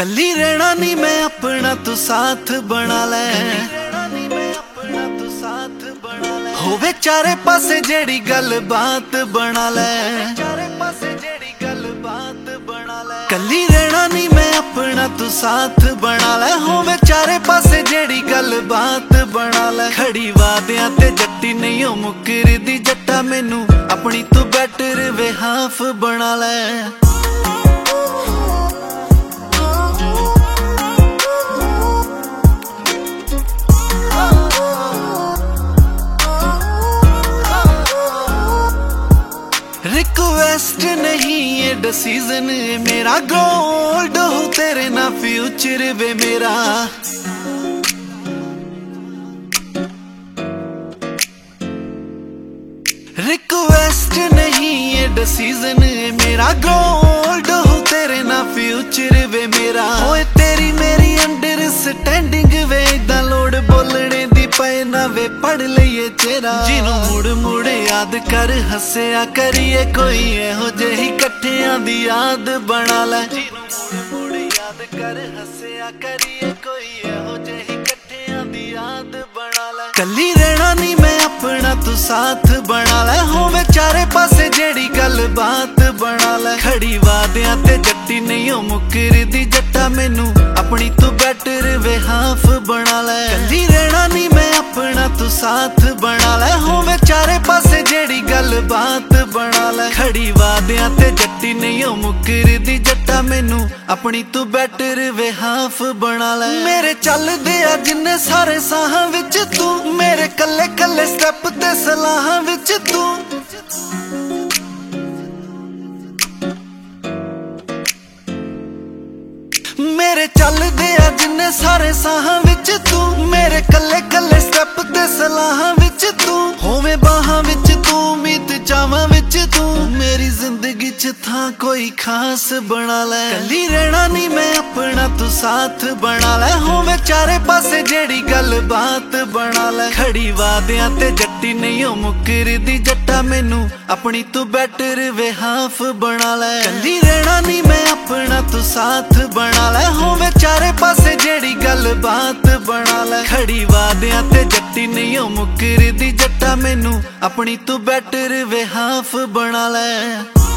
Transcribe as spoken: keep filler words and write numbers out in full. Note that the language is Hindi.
कली रहना नी मैं अपना तू साथ बना ले, होवे चारे पासे जेड़ी गल बात बना ले। कली रहना नी मैं अपना तू साथ बना ले, होवे चारे पासे जेड़ी गल बात बना ले। खड़ी वादियां ते जट्टी नहीं हो मुकरदी, जट्टा मैनू अपनी तू बैटर वे हाफ बना ले। रिक्वेस्ट नहीं ये डिसीजन मेरा, गोल्ड हो तेरे ना फ्यूचर वे मेरा। रिक्वेस्ट नहीं ये डिसीजन मेरा, गोल्ड हो तेरे ना फ्यूचर वे मेरा। होए तेरी मेरी अंडरस्टैंडिंग वे, इदा लोड़ बोलने दी पे ना वे पढ़ लईए चेहरा। जिनू मुड़ मुड़ याद कर हसिया करिए, कोई एहो जेही कट्ठियां दी याद बना ले। जिनू मुड़ मुड़ याद कर हसिया करिए, कोई एहो जेही कट्ठियां दी याद बना ले। कली रहना नी मैं अपना तू साथ बना ले, होवे चारे पासे जेड़ी गल बात बना ले। खड़ी वादियां ते जट्टी नहीं हो मुकरदी, जट्टा मैनू अपनी तू बैटर वे हाफ बना ले। कली रहना नी मैं अपना तू साथ बना ले, होवे चारे पासे जेड़ी गल बात बना ले। खड़ी वादियां ते जट्टी नहीं हो मुकरदी, जट्टा मैनू अपनी तू बैटर वे हाफ बना ले। मेरे चलदे आ जिन्ने सारे साहां विच तू, मेरे कल्ले कल्ले स्टैप ते सलाहां विच तू। मेरे चलदे आ जिन्ने सारे साहां विच तू, मेरे कल्ले कल्ले स्टैप ते सलाहां विच तू। होवे बाहां विच तू, मीत चावां विच तू, मेरी जिंदगी च थां कोई खास बना ले। कली रहना नी मैं अपना तू साथ बना ले, होवे चारे पासे जेड़ी गल बात बना ले। खड़ी वादियां ते जट्टी नहीं हो मुकरदी, जट्टा मैनू अपनी तू बैटर वे हाफ बना ले। कली रहना नी मैं अपना तू साथ बना ले, होवे चारे पासे जेड़ी गल बात बना ले। खड़ी वादियां ते जट्टी नहीं हो मुकरदी, जट्टा मैनू अपनी तू बैटर वे हाफ बना ले।